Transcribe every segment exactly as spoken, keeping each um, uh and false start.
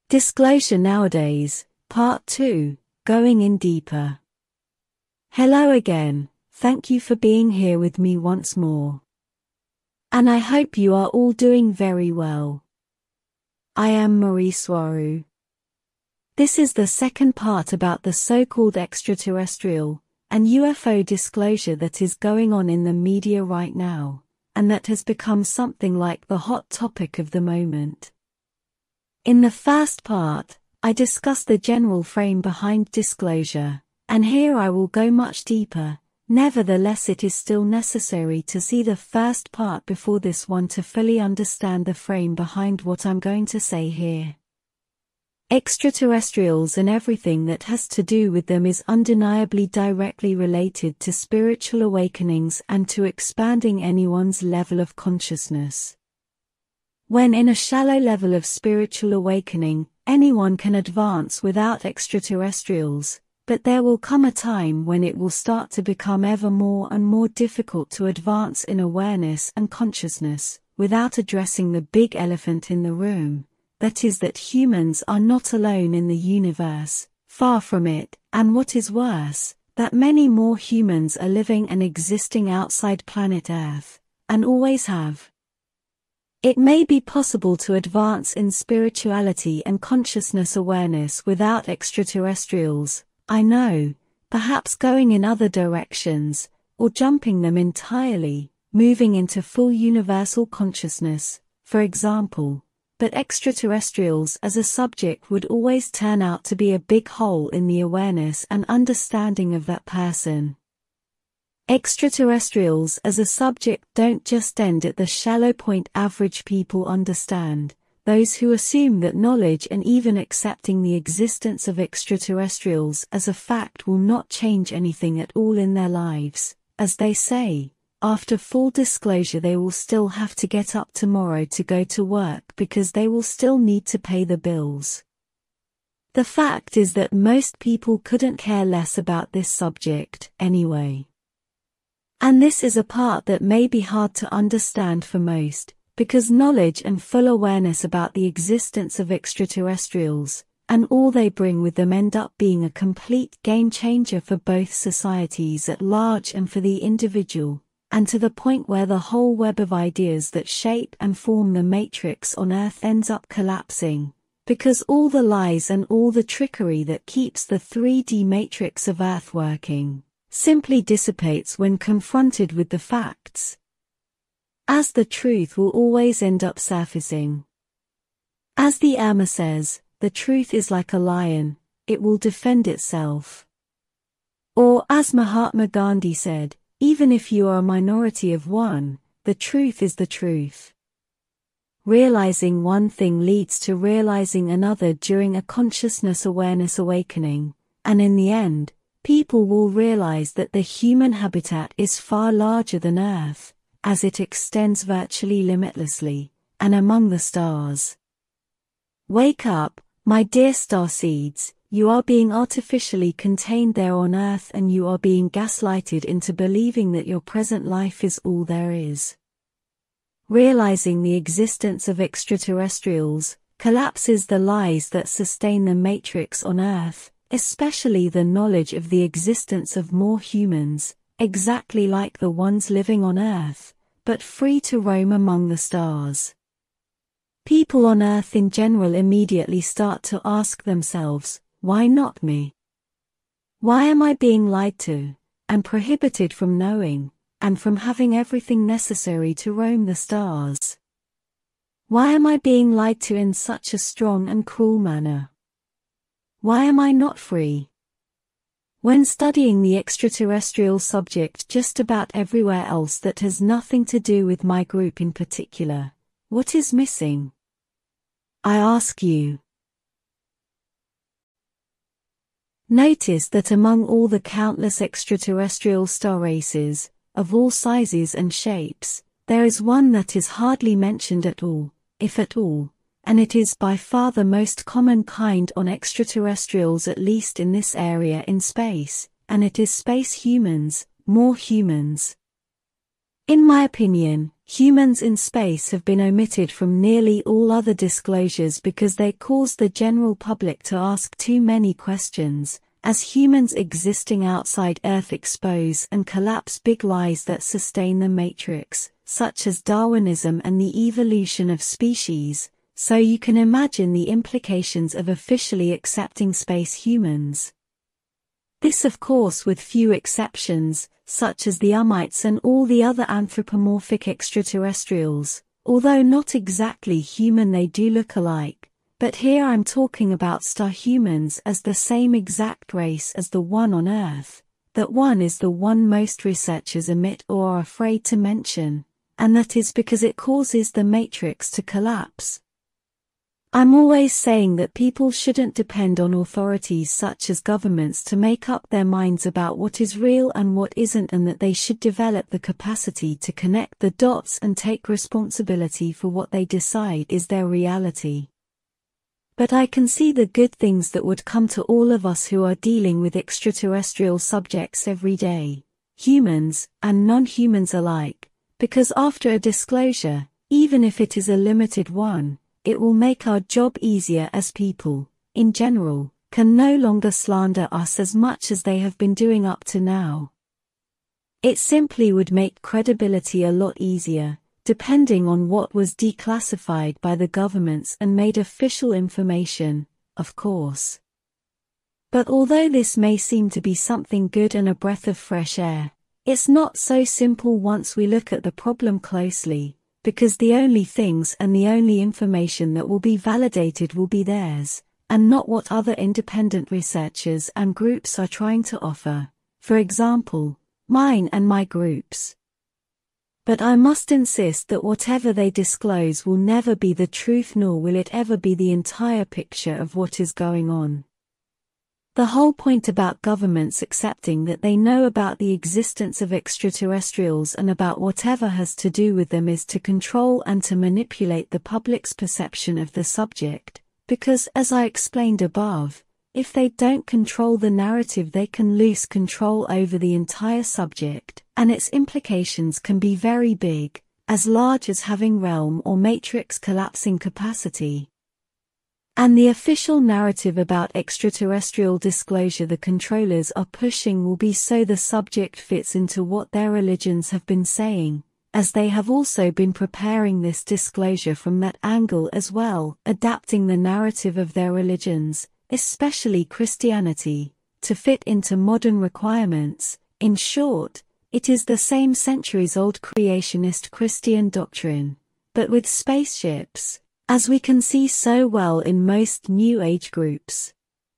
Disclosure Nowadays, Part two, Going in Deeper. Hello again, thank you for being here with me once more. And I hope you are all doing very well. I am Marie Swaru. This is the second part about the so-called extraterrestrial and U F O disclosure that is going on in the media right now, and that has become something like the hot topic of the moment. In the first part, I discussed the general frame behind disclosure, and here I will go much deeper. Nevertheless, it is still necessary to see the first part before this one to fully understand the frame behind what I'm going to say here. Extraterrestrials and everything that has to do with them is undeniably directly related to spiritual awakenings and to expanding anyone's level of consciousness. When in a shallow level of spiritual awakening, anyone can advance without extraterrestrials, but there will come a time when it will start to become ever more and more difficult to advance in awareness and consciousness, without addressing the big elephant in the room. That is that humans are not alone in the universe, far from it, and what is worse, that many more humans are living and existing outside planet Earth, and always have. It may be possible to advance in spirituality and consciousness awareness without extraterrestrials, I know, perhaps going in other directions, or jumping them entirely, moving into full universal consciousness, for example. But extraterrestrials as a subject would always turn out to be a big hole in the awareness and understanding of that person. Extraterrestrials as a subject don't just end at the shallow point average people understand. Those who assume that knowledge and even accepting the existence of extraterrestrials as a fact will not change anything at all in their lives, as they say. After full disclosure, they will still have to get up tomorrow to go to work because they will still need to pay the bills. The fact is that most people couldn't care less about this subject anyway. And this is a part that may be hard to understand for most, because knowledge and full awareness about the existence of extraterrestrials, and all they bring with them end up being a complete game changer for both societies at large and for the individual. And to the point where the whole web of ideas that shape and form the matrix on Earth ends up collapsing, because all the lies and all the trickery that keeps the three D matrix of Earth working, simply dissipates when confronted with the facts. As the truth will always end up surfacing. As the Amma says, the truth is like a lion, it will defend itself. Or as Mahatma Gandhi said, even if you are a minority of one, the truth is the truth. Realizing one thing leads to realizing another during a consciousness awareness awakening, and in the end, people will realize that the human habitat is far larger than Earth, as it extends virtually limitlessly, and among the stars. Wake up, my dear starseeds. You are being artificially contained there on Earth, and you are being gaslighted into believing that your present life is all there is. Realizing the existence of extraterrestrials collapses the lies that sustain the matrix on Earth, especially the knowledge of the existence of more humans, exactly like the ones living on Earth, but free to roam among the stars. People on Earth in general immediately start to ask themselves, why not me? Why am I being lied to, and prohibited from knowing, and from having everything necessary to roam the stars? Why am I being lied to in such a strong and cruel manner? Why am I not free? When studying the extraterrestrial subject just about everywhere else that has nothing to do with my group in particular, what is missing? I ask you. Notice that among all the countless extraterrestrial star races, of all sizes and shapes, there is one that is hardly mentioned at all, if at all, and it is by far the most common kind on extraterrestrials, at least in this area in space, and it is space humans, more humans. In my opinion, humans in space have been omitted from nearly all other disclosures because they cause the general public to ask too many questions, as humans existing outside Earth expose and collapse big lies that sustain the matrix, such as Darwinism and the evolution of species, so you can imagine the implications of officially accepting space humans. This of course with few exceptions, such as the Umites and all the other anthropomorphic extraterrestrials, although not exactly human they do look alike, but here I'm talking about star humans as the same exact race as the one on Earth, that one is the one most researchers omit or are afraid to mention, and that is because it causes the matrix to collapse. I'm always saying that people shouldn't depend on authorities such as governments to make up their minds about what is real and what isn't, and that they should develop the capacity to connect the dots and take responsibility for what they decide is their reality. But I can see the good things that would come to all of us who are dealing with extraterrestrial subjects every day, humans and non-humans alike, because after a disclosure, even if it is a limited one, it will make our job easier, as people, in general, can no longer slander us as much as they have been doing up to now. It simply would make credibility a lot easier, depending on what was declassified by the governments and made official information, of course. But although this may seem to be something good and a breath of fresh air, it's not so simple once we look at the problem closely, because the only things and the only information that will be validated will be theirs, and not what other independent researchers and groups are trying to offer, for example, mine and my groups. But I must insist that whatever they disclose will never be the truth, nor will it ever be the entire picture of what is going on. The whole point about governments accepting that they know about the existence of extraterrestrials and about whatever has to do with them is to control and to manipulate the public's perception of the subject, because, as I explained above, if they don't control the narrative, they can lose control over the entire subject, and its implications can be very big, as large as having realm or matrix collapsing capacity. And the official narrative about extraterrestrial disclosure the controllers are pushing will be so the subject fits into what their religions have been saying, as they have also been preparing this disclosure from that angle as well, adapting the narrative of their religions, especially Christianity, to fit into modern requirements. In short, it is the same centuries-old creationist Christian doctrine, but with spaceships, as we can see so well in most New Age groups.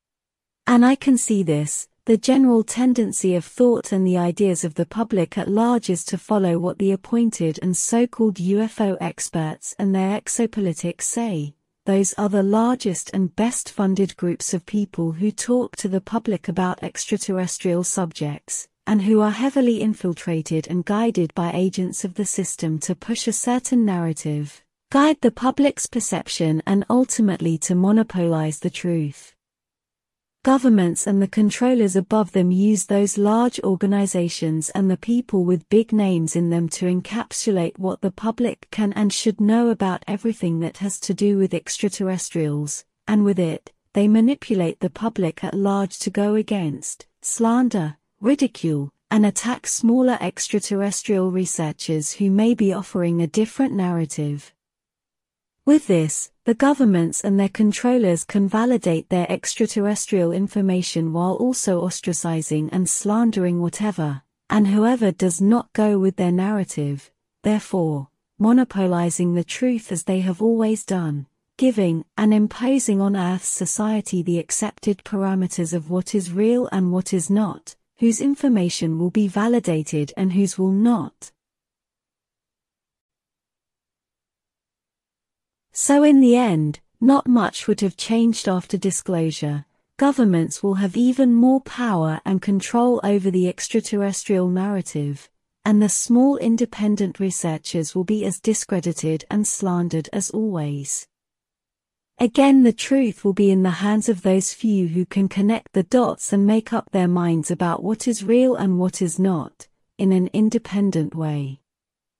And I can see this, the general tendency of thought and the ideas of the public at large is to follow what the appointed and so-called U F O experts and their exopolitics say. Those are the largest and best-funded groups of people who talk to the public about extraterrestrial subjects, and who are heavily infiltrated and guided by agents of the system to push a certain narrative, guide the public's perception, and ultimately to monopolize the truth. Governments and the controllers above them use those large organizations and the people with big names in them to encapsulate what the public can and should know about everything that has to do with extraterrestrials, and with it, they manipulate the public at large to go against, slander, ridicule, and attack smaller extraterrestrial researchers who may be offering a different narrative. With this, the governments and their controllers can validate their extraterrestrial information while also ostracizing and slandering whatever, and whoever does not go with their narrative, therefore, monopolizing the truth as they have always done, giving and imposing on Earth's society the accepted parameters of what is real and what is not, whose information will be validated and whose will not. So in the end, not much would have changed after disclosure. Governments will have even more power and control over the extraterrestrial narrative, and the small independent researchers will be as discredited and slandered as always. Again, the truth will be in the hands of those few who can connect the dots and make up their minds about what is real and what is not, in an independent way.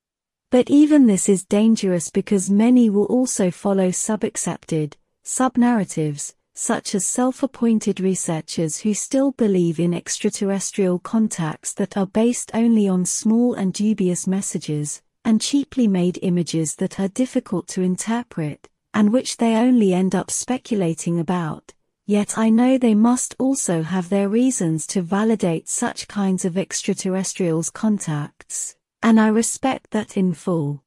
But even this is dangerous because many will also follow sub-accepted, sub-narratives, such as self-appointed researchers who still believe in extraterrestrial contacts that are based only on small and dubious messages, and cheaply made images that are difficult to interpret, and which they only end up speculating about. Yet I know they must also have their reasons to validate such kinds of extraterrestrials' contacts, and I respect that in full.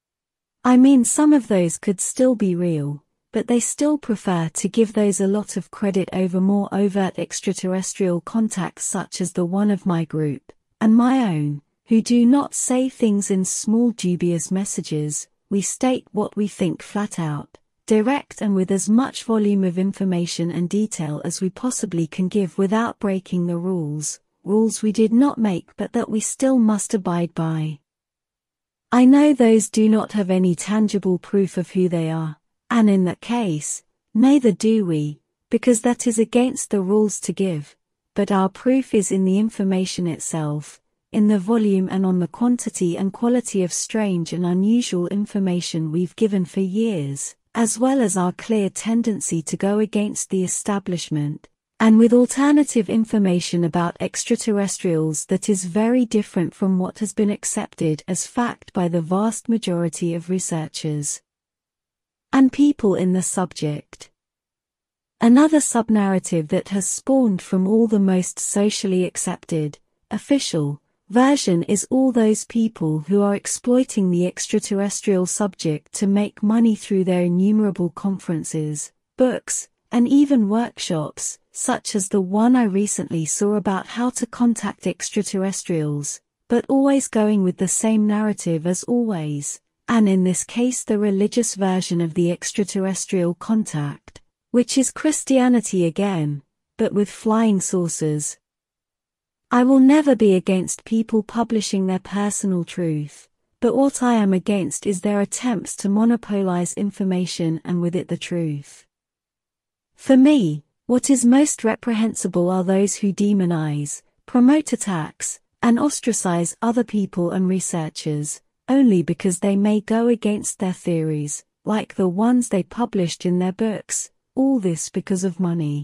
I mean, some of those could still be real, but they still prefer to give those a lot of credit over more overt extraterrestrial contacts such as the one of my group, and my own, who do not say things in small dubious messages. We state what we think flat out, direct and with as much volume of information and detail as we possibly can give without breaking the rules, rules we did not make but that we still must abide by. I know those do not have any tangible proof of who they are, and in that case, neither do we, because that is against the rules to give, but our proof is in the information itself, in the volume and on the quantity and quality of strange and unusual information we've given for years, as well as our clear tendency to go against the establishment, and with alternative information about extraterrestrials that is very different from what has been accepted as fact by the vast majority of researchers and people in the subject. Another sub-narrative that has spawned from all the most socially accepted, official, version is all those people who are exploiting the extraterrestrial subject to make money through their innumerable conferences, books, and even workshops, such as the one I recently saw about how to contact extraterrestrials, but always going with the same narrative as always, and in this case the religious version of the extraterrestrial contact, which is Christianity again, but with flying saucers. I will never be against people publishing their personal truth, but what I am against is their attempts to monopolize information and with it the truth. For me, what is most reprehensible are those who demonize, promote attacks, and ostracize other people and researchers, only because they may go against their theories, like the ones they published in their books, all this because of money.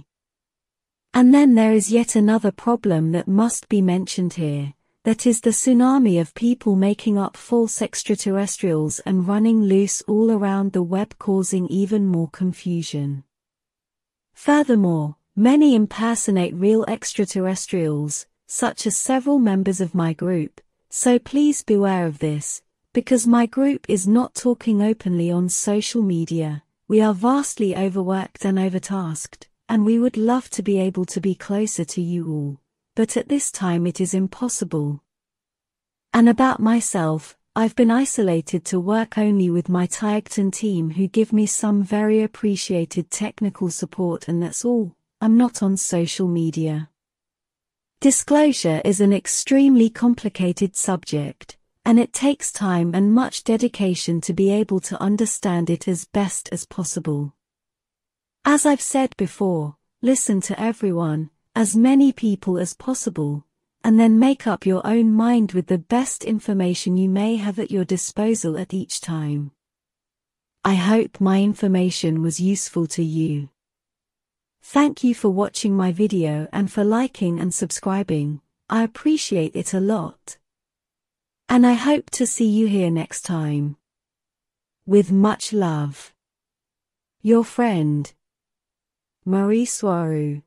And then there is yet another problem that must be mentioned here, that is the tsunami of people making up false extraterrestrials and running loose all around the web, causing even more confusion. Furthermore, many impersonate real extraterrestrials, such as several members of my group, so please beware of this, because my group is not talking openly on social media. We are vastly overworked and overtasked, and we would love to be able to be closer to you all, but at this time it is impossible. And about myself, I've been isolated to work only with my Tiagton team who give me some very appreciated technical support, and that's all. I'm not on social media. Disclosure is an extremely complicated subject, and it takes time and much dedication to be able to understand it as best as possible. As I've said before, listen to everyone, as many people as possible, and then make up your own mind with the best information you may have at your disposal at each time. I hope my information was useful to you. Thank you for watching my video and for liking and subscribing. I appreciate it a lot. And I hope to see you here next time. With much love. Your friend, Marie Soirou.